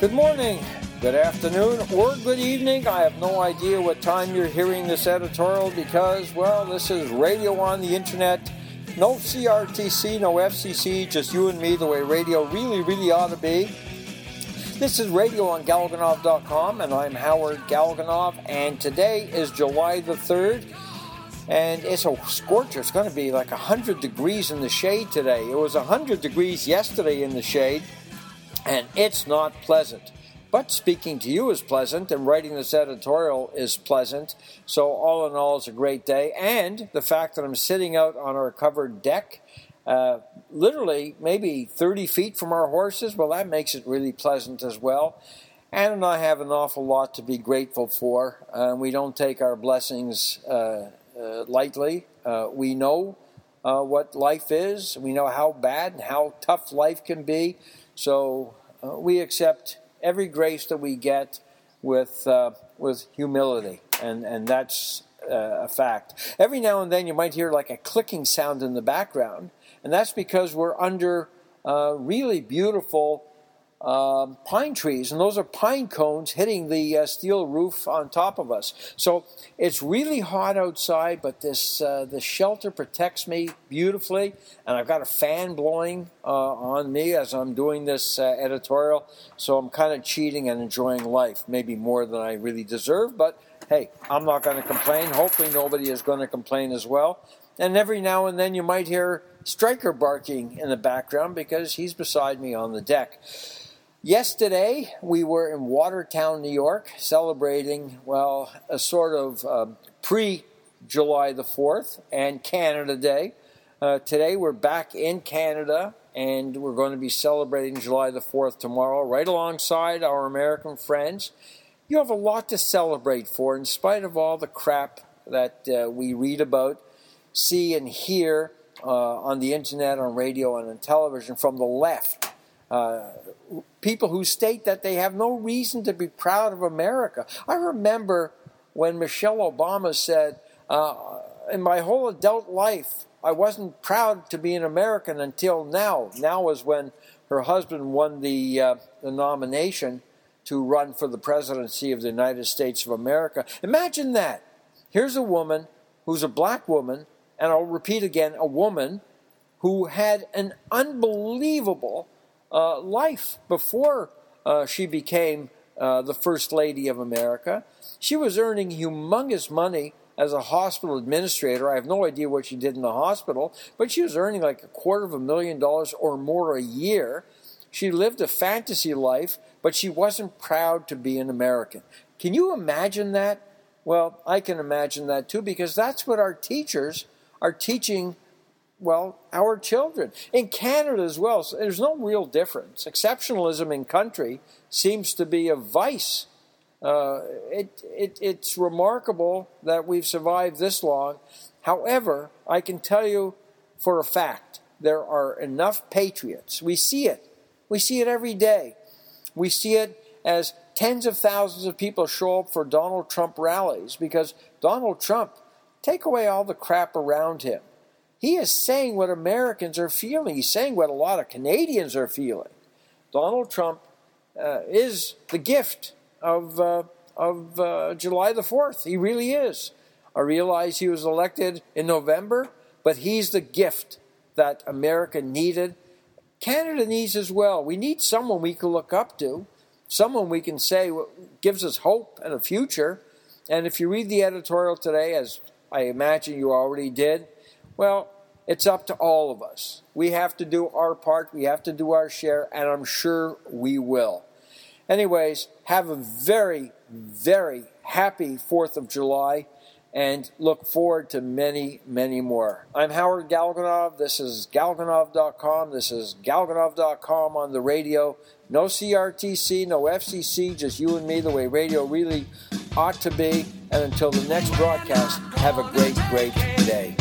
Good morning, good afternoon, or good evening. I have no idea what time you're hearing this editorial because, well, this is radio on the internet. No CRTC, no FCC, just you and me the way radio really ought to be. This is radio on Galganov.com, and I'm Howard Galganov, and today is July the 3rd, and it's a scorcher. It's going to be like 100 degrees in the shade today. It was 100 degrees yesterday in the shade, and it's not pleasant. But speaking to you is pleasant, and writing this editorial is pleasant. So all in all, it's a great day. And the fact that I'm sitting out on our covered deck, literally maybe 30 feet from our horses, well, that makes it really pleasant as well. Ann and I have an awful lot to be grateful for. We don't take our blessings lightly. We know what life is. We know how bad and how tough life can be. So we accept every grace that we get with humility, and that's a fact. Every now and then you might hear like a clicking sound in the background, and that's because we're under really beautiful pine trees, and those are pine cones hitting the steel roof on top of us. So it's really hot outside, but this shelter protects me beautifully, and I've got a fan blowing on me as I'm doing this editorial, so I'm kind of cheating and enjoying life, maybe more than I really deserve, but hey, I'm not going to complain. Hopefully nobody is going to complain as well. And every now and then you might hear Stryker barking in the background because he's beside me on the deck. Yesterday, we were in Watertown, New York, celebrating, well, a sort of pre-July the 4th and Canada Day. Today, we're back in Canada, and we're going to be celebrating July the 4th tomorrow, right alongside our American friends. You have a lot to celebrate for, in spite of all the crap that we read about, see and hear on the internet, on radio, and on television from the left. People who state that they have no reason to be proud of America. I remember when Michelle Obama said, in my whole adult life, I wasn't proud to be an American until now. Now was when her husband won the nomination to run for the presidency of the United States of America. Imagine that. Here's a woman who's a black woman, and I'll repeat again, a woman who had an unbelievable life before she became the First Lady of America. She was earning humongous money as a hospital administrator. I have no idea what she did in the hospital, but she was earning like $250,000 or more a year. She lived a fantasy life, but she wasn't proud to be an American. Can you imagine that? Well, I can imagine that too, because that's what our teachers are teaching, well, our children. In Canada as well, so there's no real difference. Exceptionalism in country seems to be a vice. It's remarkable that we've survived this long. However, I can tell you for a fact, there are enough patriots. We see it. We see it every day. We see it as tens of thousands of people show up for Donald Trump rallies because Donald Trump, take away all the crap around him. He is saying what Americans are feeling. He's saying what a lot of Canadians are feeling. Donald Trump is the gift of July the 4th. He really is. I realize he was elected in November, but he's the gift that America needed. Canada needs as well. We need someone we can look up to, someone we can say gives us hope and a future. And if you read the editorial today, as I imagine you already did, well, it's up to all of us. We have to do our part. We have to do our share, and I'm sure we will. Anyways, have a very, very happy 4th of July, and look forward to many, many more. I'm Howard Galganov. This is Galganov.com. This is Galganov.com on the radio. No CRTC, no FCC, just you and me, the way radio really ought to be. And until the next broadcast, have a great, great day.